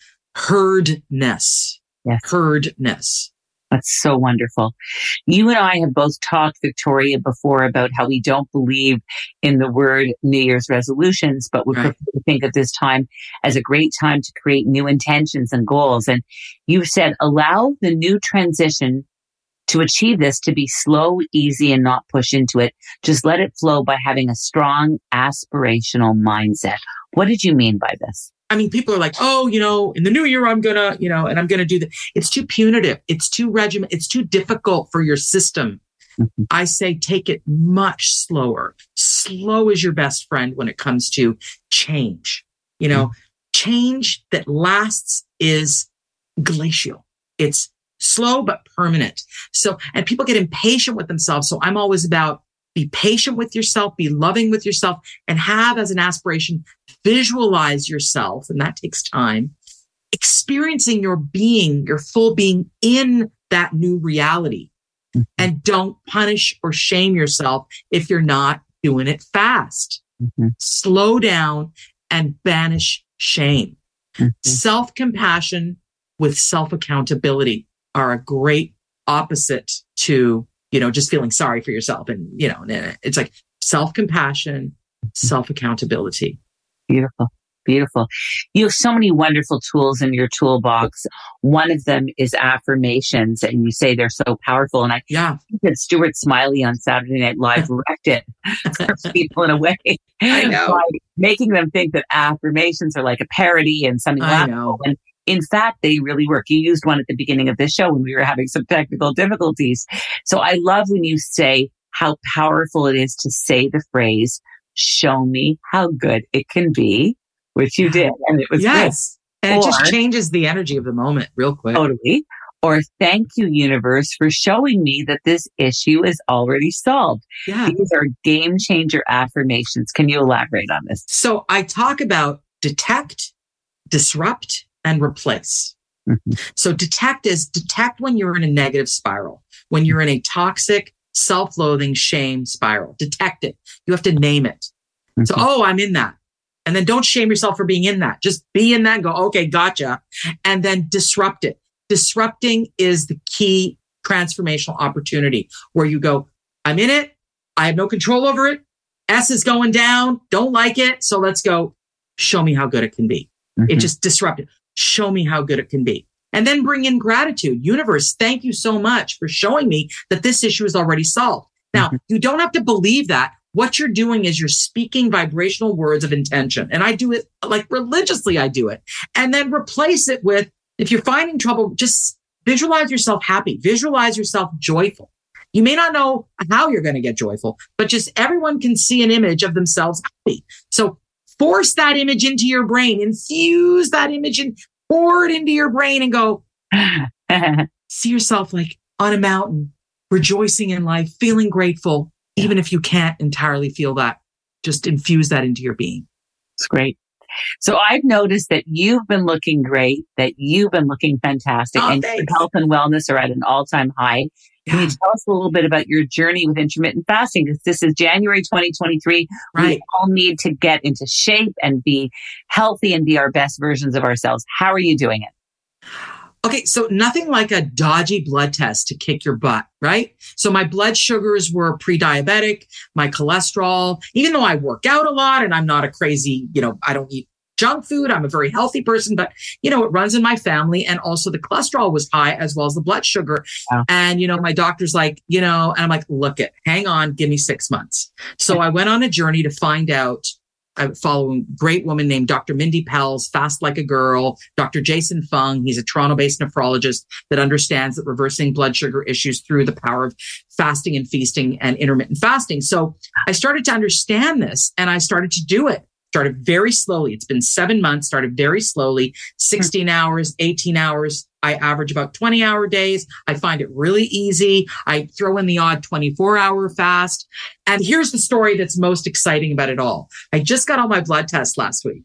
heardness. Yes. Heardness. That's so wonderful. You and I have both talked, Victoria, before about how we don't believe in the word New Year's resolutions, but we right. prefer to think of this time as a great time to create new intentions and goals. And you said, allow the new transition to achieve this to be slow, easy, and not push into it. Just let it flow by having a strong aspirational mindset. What did you mean by this? I mean, people are like, oh, you know, in the new year, I'm going to, you know, and I'm going to do that. It's too punitive. It's too regiment. It's too difficult for your system. Mm-hmm. I say, take it much slower. Slow is your best friend when it comes to change. You know, mm-hmm. change that lasts is glacial. It's slow but permanent. So, and people get impatient with themselves. So I'm always about be patient with yourself, be loving with yourself, and have as an aspiration, visualize yourself. And that takes time. Experiencing your being, your full being in that new reality. Mm-hmm. And don't punish or shame yourself if you're not doing it fast. Mm-hmm. Slow down and banish shame. Mm-hmm. Self-compassion with self-accountability are a great opposite to, you know, just feeling sorry for yourself. And, you know, it's like self-compassion, self-accountability. Beautiful. Beautiful. You have so many wonderful tools in your toolbox. One of them is affirmations, and you say they're so powerful. And I yeah. think that Stuart Smiley on Saturday Night Live wrecked it for people in a way. I know. By making them think that affirmations are like a parody and something I laughable. know. And in fact, they really work. You used one at the beginning of this show when we were having some technical difficulties. So I love when you say how powerful it is to say the phrase, show me how good it can be, which you did. And it was yes. good. And or, it just changes the energy of the moment real quick. Totally. Or thank you, universe, for showing me that this issue is already solved. Yeah. These are game changer affirmations. Can you elaborate on this? So I talk about detect, disrupt, and replace. Mm-hmm. So detect is detect when you're in a negative spiral, when you're in a toxic, self-loathing, shame spiral. Detect it. You have to name it. Mm-hmm. So, oh, I'm in that. And then don't shame yourself for being in that. Just be in that and go, okay, gotcha. And then disrupt it. Disrupting is the key transformational opportunity where you go, I'm in it. I have no control over it. S is going down. Don't like it. So let's go. Show me how good it can be. Mm-hmm. It just disrupted. Show me how good it can be. And then bring in gratitude. Universe, thank you so much for showing me that this issue is already solved. Now, mm-hmm. you don't have to believe that. What you're doing is you're speaking vibrational words of intention. And I do it like religiously. I do it. And then replace it with, if you're finding trouble, just visualize yourself happy. Visualize yourself joyful. You may not know how you're going to get joyful, but just everyone can see an image of themselves happy. So force that image into your brain, infuse that image and pour it into your brain and go, see yourself like on a mountain, rejoicing in life, feeling grateful. Even if you can't entirely feel that, just infuse that into your being. It's great. So I've noticed that you've been looking great, that you've been looking fantastic, oh, and thanks. your health and wellness are at an all-time high. Yeah. Can you tell us a little bit about your journey with intermittent fasting? Because this is January twenty twenty-three. Right. We all need to get into shape and be healthy and be our best versions of ourselves. How are you doing it? Okay, so nothing like a dodgy blood test to kick your butt, right? So my blood sugars were pre-diabetic, my cholesterol, even though I work out a lot and I'm not a crazy, you know, I don't eat junk food. I'm a very healthy person, but you know, it runs in my family. And also the cholesterol was high as well as the blood sugar. Wow. And, you know, my doctor's like, you know, and I'm like, look it, hang on, give me six months. So I went on a journey to find out. I follow a great woman named Doctor Mindy Pelz, Fast Like a Girl, Doctor Jason Fung. He's a Toronto-based nephrologist that understands that reversing blood sugar issues through the power of fasting and feasting and intermittent fasting. So I started to understand this and I started to do it. Started very slowly. It's been seven months, started very slowly, sixteen hours, eighteen hours. I average about twenty hour days. I find it really easy. I throw in the odd twenty-four hour fast. And here's the story that's most exciting about it all. I just got all my blood tests last week.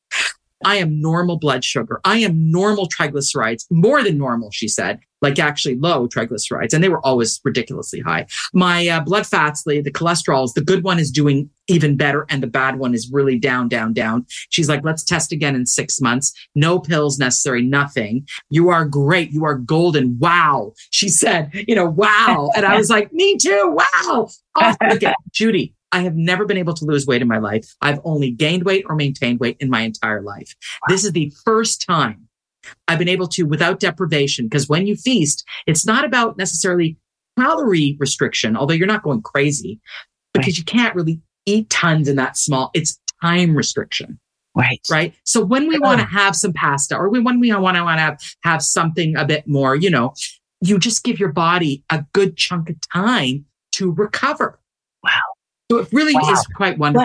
I am normal blood sugar. I am normal triglycerides, more than normal, she said, like actually low triglycerides. And they were always ridiculously high. My uh, blood fats, the, the cholesterols, the good one is doing even better. And the bad one is really down, down, down. She's like, let's test again in six months. No pills necessary, nothing. You are great. You are golden. Wow. She said, you know, wow. And I was like, me too. Wow. Oh, okay. Judy, I have never been able to lose weight in my life. I've only gained weight or maintained weight in my entire life. Wow. This is the first time I've been able to, without deprivation, because when you feast, it's not about necessarily calorie restriction, although you're not going crazy, because right. you can't really eat tons in that small. It's time restriction. Right. Right. So when we oh. want to have some pasta or when we want to want to have, have something a bit more, you know, you just give your body a good chunk of time to recover. Wow. So it really wow. is quite wonderful.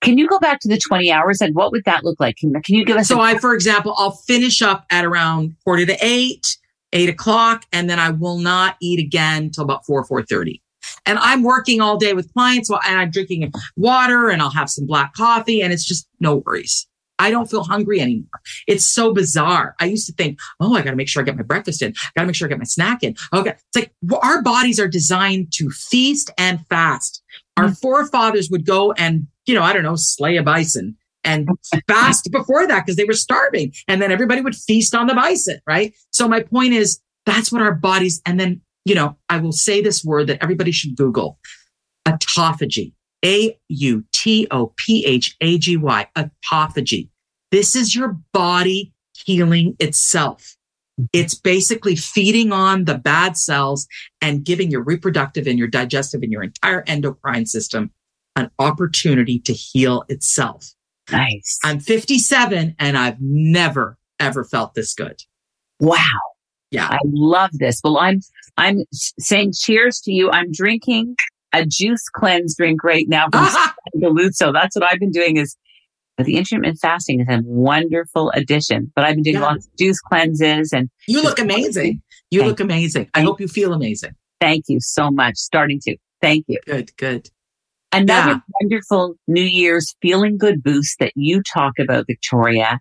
Can you go back to the twenty hours? And what would that look like? Can, can you give us? So a- I, for example, I'll finish up at around quarter to eight, eight o'clock, and then I will not eat again till about four, four thirty. And I'm working all day with clients, and I'm drinking water, and I'll have some black coffee, and it's just no worries. I don't feel hungry anymore. It's so bizarre. I used to think, oh, I got to make sure I get my breakfast in. Got to make sure I get my snack in. Okay. It's like well, our bodies are designed to feast and fast. Our mm-hmm. forefathers would go and, you know, I don't know, slay a bison and fast before that because they were starving. And then everybody would feast on the bison, right? So my point is that's what our bodies, and then, you know, I will say this word that everybody should Google, autophagy. A U T O P H A G Y, autophagy. This is your body healing itself. It's basically feeding on the bad cells and giving your reproductive and your digestive and your entire endocrine system an opportunity to heal itself. Nice. I'm fifty-seven and I've never, ever felt this good. Wow. Yeah. I love this. Well, I'm, I'm saying cheers to you. I'm drinking a juice cleanse drink right now from Duluth. So that's what I've been doing is the intermittent fasting is a wonderful addition, but I've been doing yeah. lots of juice cleanses and you look amazing. You Thank look amazing. I hope you feel amazing. Thank you so much. Starting to. Thank you. Good, good. Another yeah. wonderful New Year's feeling good boost that you talk about, Victoria,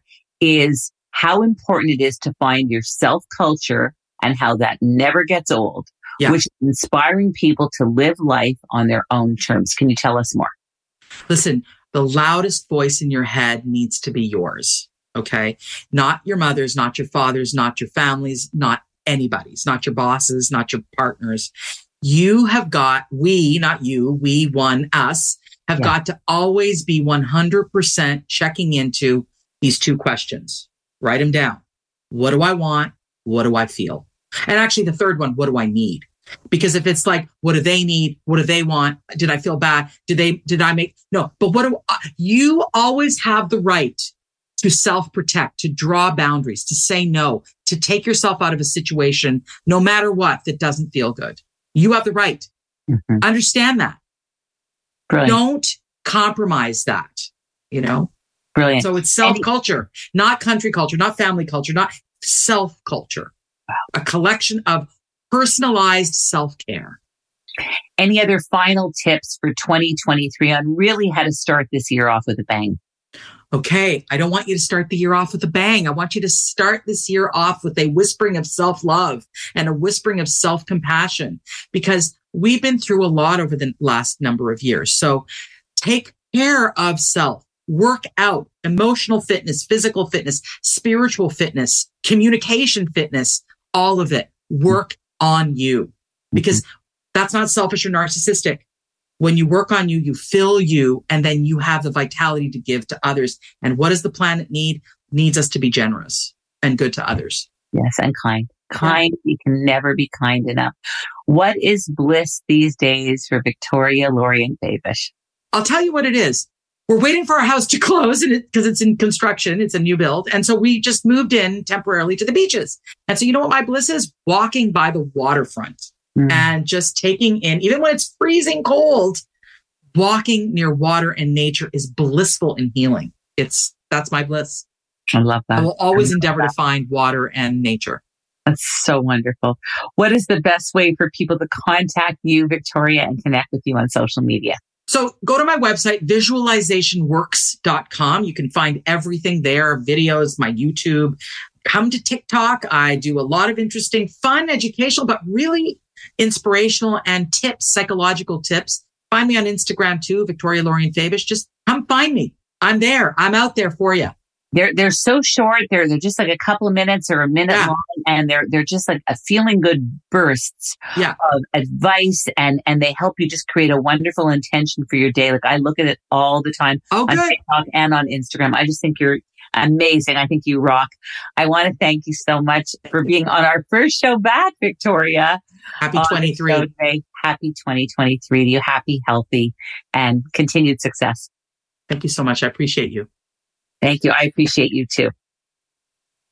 is how important it is to find your self culture and how that never gets old. Yeah. Which is inspiring people to live life on their own terms. Can you tell us more? Listen, the loudest voice in your head needs to be yours, okay? Not your mother's, not your father's, not your family's, not anybody's, not your boss's, not your partner's. You have got, we, not you, we, one, us, have yeah. got to always be one hundred percent checking into these two questions. Write them down. What do I want? What do I feel? And actually the third one, what do I need? Because if it's like, what do they need? What do they want? Did I feel bad? Did they, did I make, no, but what do I, you always have the right to self-protect, to draw boundaries, to say no, to take yourself out of a situation, no matter what, that doesn't feel good. You have the right. Mm-hmm. Understand that. Brilliant. Don't compromise that, you know? Brilliant. So it's self-culture, not country culture, not family culture, not self-culture. Wow. A collection of personalized self-care. Any other final tips for twenty twenty-three on really how to start this year off with a bang? Okay. I don't want you to start the year off with a bang. I want you to start this year off with a whispering of self-love and a whispering of self-compassion, because we've been through a lot over the last number of years. So take care of self, work out, emotional fitness, physical fitness, spiritual fitness, communication fitness, all of it. Work on you, because that's not selfish or narcissistic. When you work on you, you fill you, and then you have the vitality to give to others. And what does the planet need? It needs us to be generous and good to others. Yes, and kind. Kind. Yeah. You can never be kind enough. What is bliss these days for Victoria Lorien-Faibish? I'll tell you what it is. We're waiting for our house to close and it, because it's in construction. It's a new build. And so we just moved in temporarily to the beaches. And so you know what my bliss is? Walking by the waterfront mm. and just taking in, even when it's freezing cold, walking near water and nature is blissful and healing. It's, that's my bliss. I love that. I will always I endeavor that. to find water and nature. That's so wonderful. What is the best way for people to contact you, Victoria, and connect with you on social media? So go to my website, visualization works dot com. You can find everything there, videos, my YouTube. Come to TikTok. I do a lot of interesting, fun, educational, but really inspirational and tips, psychological tips. Find me on Instagram too, Victoria Lorien-Faibish. Just come find me. I'm there. I'm out there for you. They're they're so short. They're they're just like a couple of minutes or a minute yeah. long, and they're they're just like a feeling good bursts yeah. of advice, and and they help you just create a wonderful intention for your day. Like I look at it all the time oh, on good. TikTok and on Instagram. I just think you're amazing. I think you rock. I want to thank you so much for being on our first show back, Victoria. Happy twenty-three. Happy twenty twenty-three to you. Happy, healthy, and continued success. Thank you so much. I appreciate you. Thank you. I appreciate you too.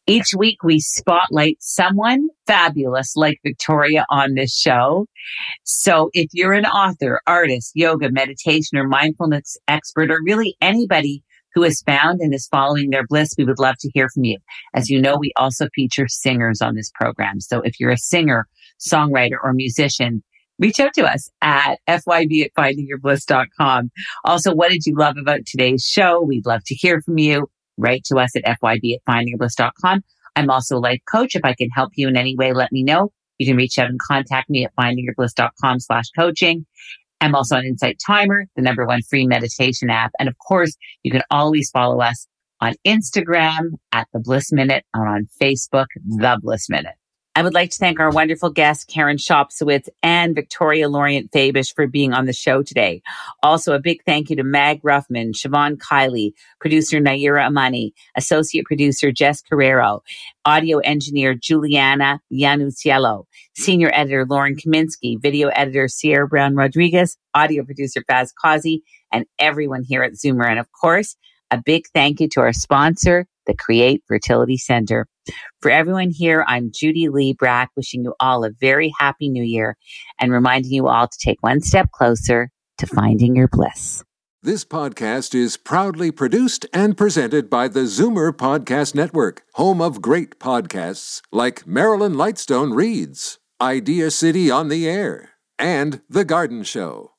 Each week we spotlight someone fabulous like Victoria on this show. So if you're an author, artist, yoga, meditation, or mindfulness expert, or really anybody who has found and is following their bliss, we would love to hear from you. As you know, we also feature singers on this program. So if you're a singer, songwriter, or musician, reach out to us at F Y B at finding your bliss dot com. Also, what did you love about today's show? We'd love to hear from you. Write to us at F Y B at finding your bliss dot com. I'm also a life coach. If I can help you in any way, let me know. You can reach out and contact me at finding your bliss dot com slash coaching. I'm also on Insight Timer, the number one free meditation app. And of course, you can always follow us on Instagram at The Bliss Minute or on Facebook, The Bliss Minute. I would like to thank our wonderful guests, Karen Shopsowitz and Victoria Lorient Fabish, for being on the show today. Also, a big thank you to Mag Ruffman, Siobhan Kiley, producer Naira Amani, associate producer Jess Carrero, audio engineer Juliana Yanuciello, senior editor Lauren Kaminsky, video editor Sierra Brown Rodriguez, audio producer Faz Kazi, and everyone here at Zoomer. And of course, a big thank you to our sponsor, the Create Fertility Center. For everyone here, I'm Judy Lee Brack, wishing you all a very happy new year and reminding you all to take one step closer to finding your bliss. This podcast is proudly produced and presented by the Zoomer Podcast Network, home of great podcasts like Marilyn Lightstone Reads, Idea City on the Air, and The Garden Show.